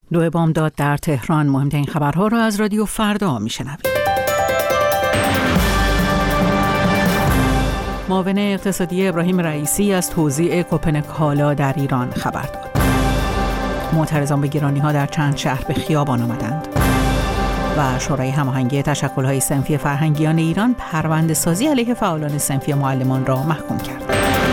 دو بامداد در تهران. مهمترین خبرها را از رادیو فردا میشنوید. معاون اقتصادی ابراهیم رئیسی از توزیع کوپن کالا در ایران خبر داد. معترضان به گرانی‌ها در چند شهر به خیابان آمدند. و شورای هماهنگی تشکل‌های صنفی فرهنگیان ایران پرونده‌سازی علیه فعالان صنفی معلمان را محکوم کرد.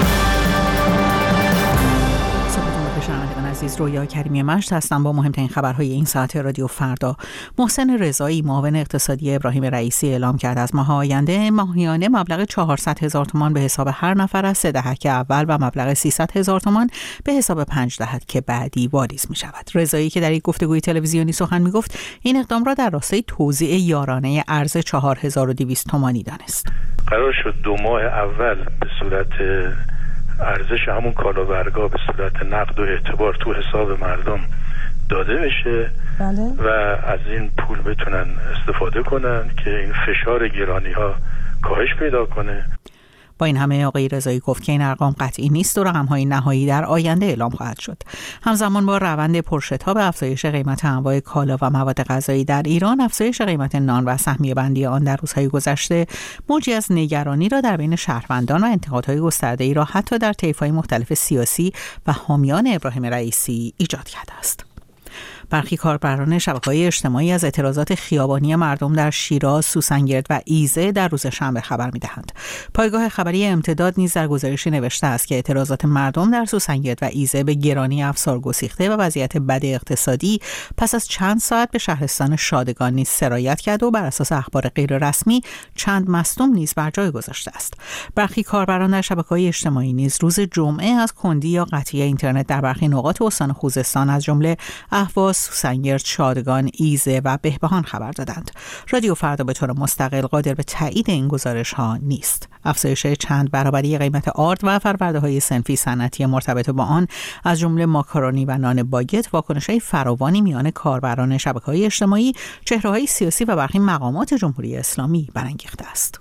عزیز، رویا کریمی مشت هستم با مهمترین خبرهای این ساعت رادیو فردا. محسن رضایی معاون اقتصادی ابراهیم رئیسی اعلام کرد از ماه آینده ماهیانه مبلغ 400,000 تومان به حساب هر نفر از 3 دهک اول و مبلغ 300,000 تومان به حساب 5 دهک بعدی واریز می شود. رضایی که در یک گفتگوی تلویزیونی سخن می گفت این اقدام را در راستای توزیع یارانه ارز 4200 تومانی دانست. قرار شد 2 ماه اول به صورت ارزش همون کالاورگا به صورت نقد و اعتبار تو حساب مردم داده بشه و از این پول بتونن استفاده کنن که این فشار گرانی ها کاهش پیدا کنه. با این همه آقای رضایی گفت که این ارقام قطعی نیست و رقم‌های نهایی در آینده اعلام خواهد شد. همزمان با روند پرشتاب افزایش قیمت انواع کالا و مواد غذایی در ایران، افزایش قیمت نان و سهمیه بندی آن در روزهای گذشته موجی از نگرانی را در بین شهروندان و انتقادهای گسترده‌ای را حتی در طیف‌های مختلف سیاسی و حامیان ابراهیم رئیسی ایجاد کرده است. برخی کاربران شبکه‌های اجتماعی از اعتراضات خیابانی مردم در شیراز، سوسنگرد و ایزه در روز شنبه خبر می‌دهند. پایگاه خبری امتداد نیز در گزارشی نوشته است که اعتراضات مردم در سوسنگرد و ایزه به گرانی افسار گسیخته و وضعیت بد اقتصادی پس از چند ساعت به شهرستان شادگان نیز سرایت کرده و بر اساس اخبار غیررسمی چند مصدوم نیز بر جای گذاشته است. برخی کاربران در شبکه‌های اجتماعی نیز روز جمعه از کندی یا قطعی اینترنت در برخی نقاط استان خوزستان از جمله اهواز، سوسنگرد، شادگان، ایزه و بهبهان خبر دادند. رادیو فردا به طور مستقل قادر به تایید این گزارش‌ها نیست. افزایش چند برابری قیمت آرد و فرورده‌های صنفی صنعتی مرتبط با آن از جمله ماکارونی و نان باگت واکنش‌های فراوانی میان کاربران شبکه‌های اجتماعی، چهره‌های سیاسی و برخی مقامات جمهوری اسلامی برانگیخته است.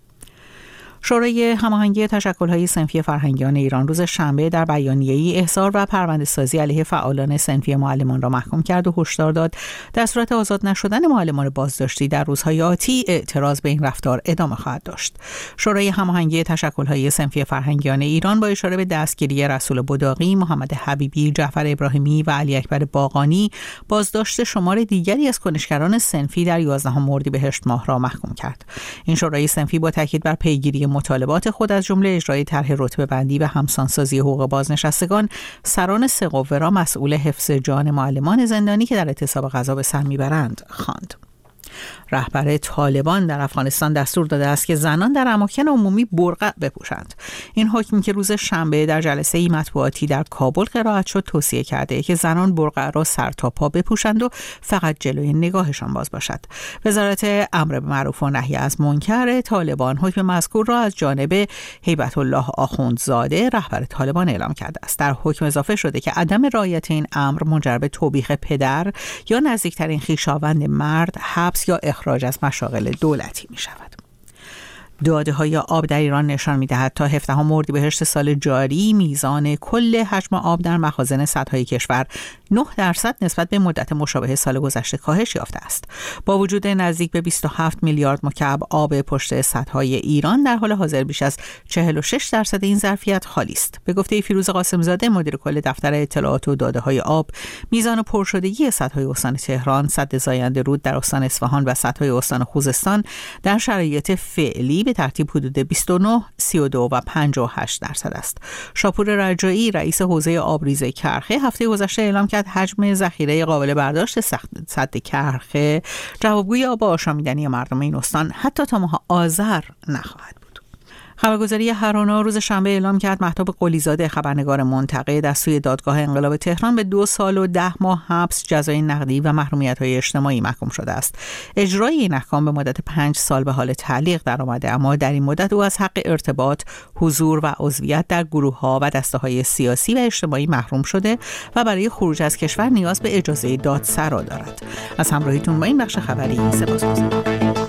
شورای هماهنگی تشکل‌های صنفی فرهنگیان ایران روز شنبه در بیانیه‌ای احضار و پرونده‌سازی علیه فعالان صنفی معلمان را محکوم کرد و هشدار داد در صورت آزاد نشدن معلمان بازداشتی در روزهای آتی اعتراض به این رفتار ادامه خواهد داشت. شورای هماهنگی تشکل‌های صنفی فرهنگیان ایران با اشاره به دستگیری رسول بداقی، محمد حبیبی، جعفر ابراهیمی و علی اکبر باقانی بازداشت شمار دیگری از کنشگران صنفی در 11 اردیبهشت ماه را محکوم کرد. این شورای صنفی با تاکید بر پیگیری مطالبات خود از جمله اجرای طرح رتبه بندی و همسانسازی حقوق بازنشستگان، سران سه قوه را مسئول حفظ جان معلمان زندانی که در اعتصاب غذا به سر میبرند خواند. رهبر طالبان در افغانستان دستور داده است که زنان در اماکن عمومی برقع بپوشند. این حکم که روز شنبه در جلسه مطبوعاتی در کابل قرائت شد توصیه کرده که زنان برقع را سر تا پا بپوشند و فقط جلوی نگاهشان باز باشد. وزارت امر بالمعروف و نهی از منکر طالبان حکم مذکور را از جانب هیبت الله آخوندزاده رهبر طالبان اعلام کرده است. در حکم اضافه شده که عدم رعایت این امر منجر به توبیخ پدر یا نزدیکترین خویشاوند مرد، حبس یا اخراج از مشاغل دولتی می شود. داده‌های آب در ایران نشان می‌دهد تا 17 اردیبهشت سال جاری میزان کل حجم آب در مخازن سدهای کشور 9% نسبت به مدت مشابه سال گذشته کاهش یافته است. با وجود نزدیک به 27 میلیارد مکعب آب پشت سدهای ایران در حال حاضر بیش از 46% این ظرفیت خالی است. به گفته فیروز قاسم‌زاده مدیر کل دفتر اطلاعات و داده‌های آب، میزان پرشدگی سدهای استان تهران، سد زاینده رود در استان اصفهان و سدهای استان خوزستان در شرایط فعلی به ترتیب حدود 29, 32 و 58% است. شاپور رجایی رئیس حوزه آبریز کرخه هفته گذشته اعلام کرد حجم ذخیره قابل برداشت سد کرخه جوابگوی آب آشامیدنی مردم این استان حتی تا ماه آذر نخواهد بود. خبرگزاری هرانا روز شنبه اعلام کرد مهتاب قلیزاده خبرنگار منتقد از سوی دادگاه انقلاب تهران به 2 سال و 10 ماه حبس، جزای نقدی و محرومیت‌های اجتماعی محکوم شده است. اجرای این احکام به مدت 5 سال به حال تعلیق درآمده، اما در این مدت او از حق ارتباط، حضور و عضویت در گروه‌ها و دسته‌های سیاسی و اجتماعی محروم شده و برای خروج از کشور نیاز به اجازه دادسرا دارد. از همراهیتون با این بخش خبری سپاسگزارم.